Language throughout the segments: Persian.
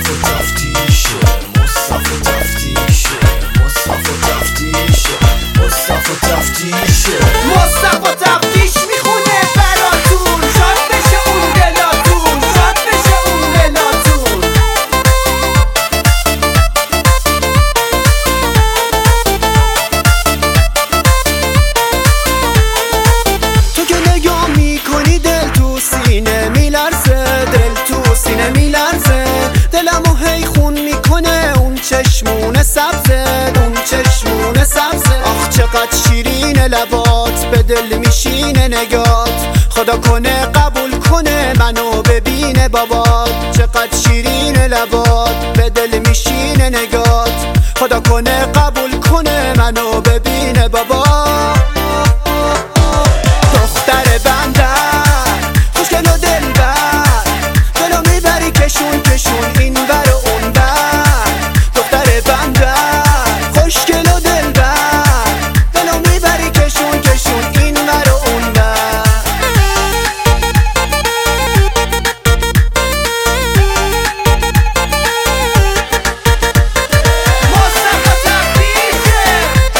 مصطفی تفتیشه، مصطفی تفتیشه، مصطفی تفتیشه، مصطفی تفتیشه. مصطفی تفتیش میخونه براتون، شاد بشه اون دلاتون، شاد بشه اون دلاتون. تو که نگاه میکنی دل تو سینه میلرزه، دل تو سینه میلرزه، دلمو هی خون میکنه اون چشمون سبزه، اون چشمون سبزه. آخ چقدر شیرینه لبات، به دل میشینه نگات، خدا کنه قبول کنه منو ببینه بابات. چقدر شیرینه لبات، به دل میشینه نگات، خدا کنه قبول کنه منو ببینه بابات. دختر بندر خوشگل و دلبر، دلو میبری کشون کشون این بر و اون بر. دختر بندر خوشگل و دلبر، دلو میبری کشون کشون این بر و اون بر. مصطفی تفتیشه.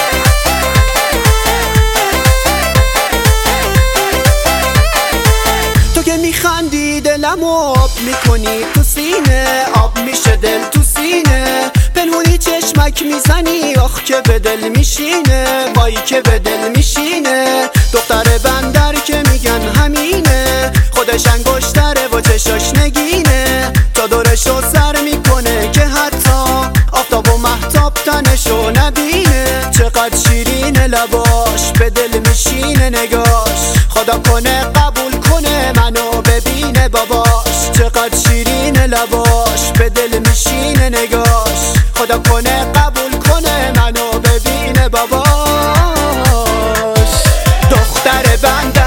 تو که میخندی دلمو آب میکنی تو سینه، آب میشه دل تو سینه. پنهونی چشمک میزنی آخ که به دل میشینه، وای که به دل میشینه. دختر بندر که میگن همینه، خودش انگشتره و چشاش نگینه. تا دورشو سر میکنه که حتی آفتاب و مهتاب تنشو نبینه. چقدر شیرینه لباش، به دل میشینه نگاش، خدا کنه قبول کنه منو ببینه باباش. چقدر شیرینه لباش، به دل میشینه نگاش، خدا کنه قبول کنه منو ببینه باباش. دختر بند